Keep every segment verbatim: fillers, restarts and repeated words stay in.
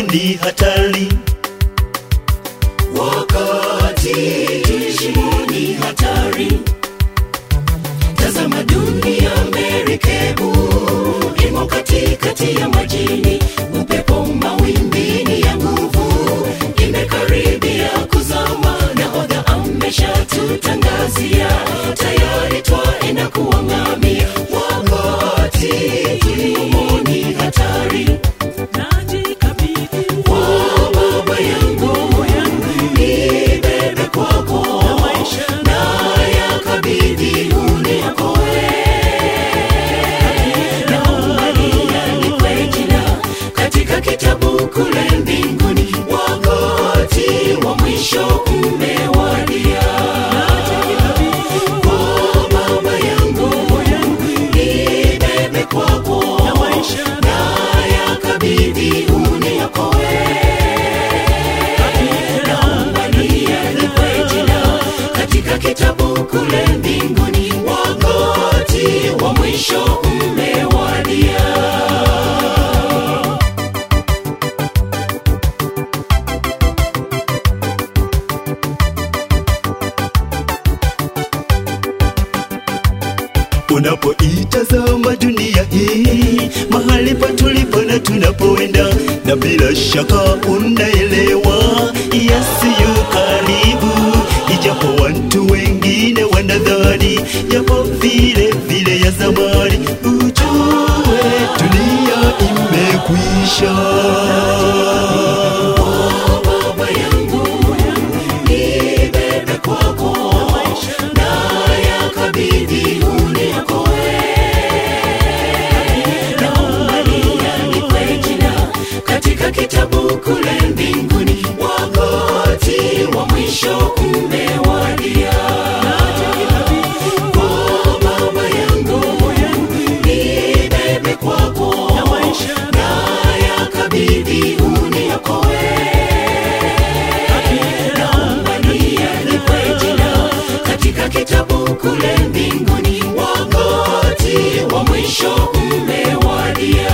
ni hatari. Wakati tuishimo ni hatari. Tazama dunia merikebu imo katikati ya majini, upepo mawimbini ya nguvu imekaribia kuzama. Nahodha ameshatutangazia tayari twaenda kuangamia. Wakati tulimo ni hatari. Najikabidhi kwa Baba yangu, nibebe kwako na yakabidhi uniokoe. Naomba niandikwe jina katika kitabu kule mbinguni. Wakati wa mwisho umewadia. Kwa Baba yangu, nibebe kwako na yakabidhi uniokoe. Naomba niandikwe jina katika kitabu kule mbinguni. Wakati wa mwisho umewadia. Unapoitazama dunia hii, mahali pa tulipo na tunapoenda, na bila shaka unaelewa Yesu yu karibu. Ijapo watu wengine wanadhani yapo vile vile ya zamani, ujue dunia imekwisha. Baba yangu, nibebe kwako na yakabidhi uniokoe. Naomba niandikwe jina katika kitabu kule mbinguni. Wakati wa mwisho umewadia. Kwa Baba yangu, nibebe kwako na yakabidhi uniokoe. Naomba niandikwe jina katika kitabu kule mbinguni. Wakati wa mwisho umewadia.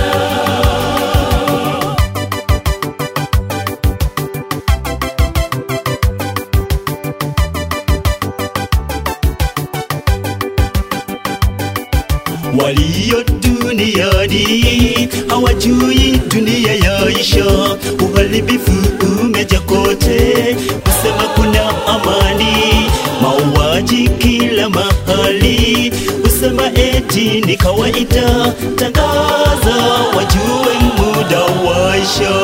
Walio duniani hawajui dunia yaisha. Uharibifu umeja kote, kusema kuna amani, mauaji kila mahali, usema eti ni kawaida. Tangaza wajue muda waisha.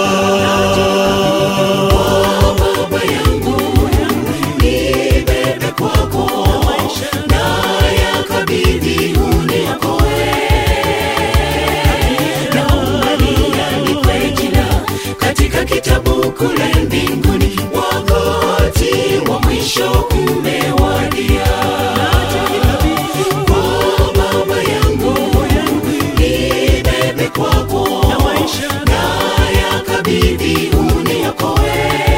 Baba yangu, nibebe kwako na yakabidhi uniokoe. Naomba niandikwe jina katika kitabu kule mbinguni. Wakati wa mwisho umewadia. Kwa Baba yangu, nibebe kwako na yakabidhi uniokoe.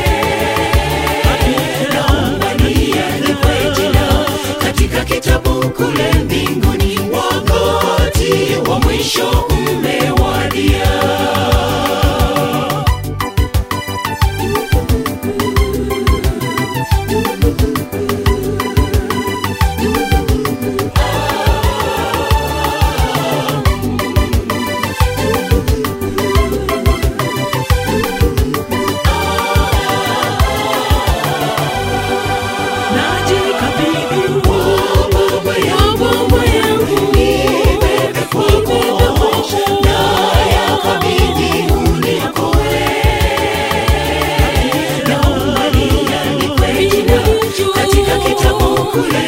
Naomba niandikwe jina katika kitabu kule mbinguni. Wakati wa mwisho umewadia. Kule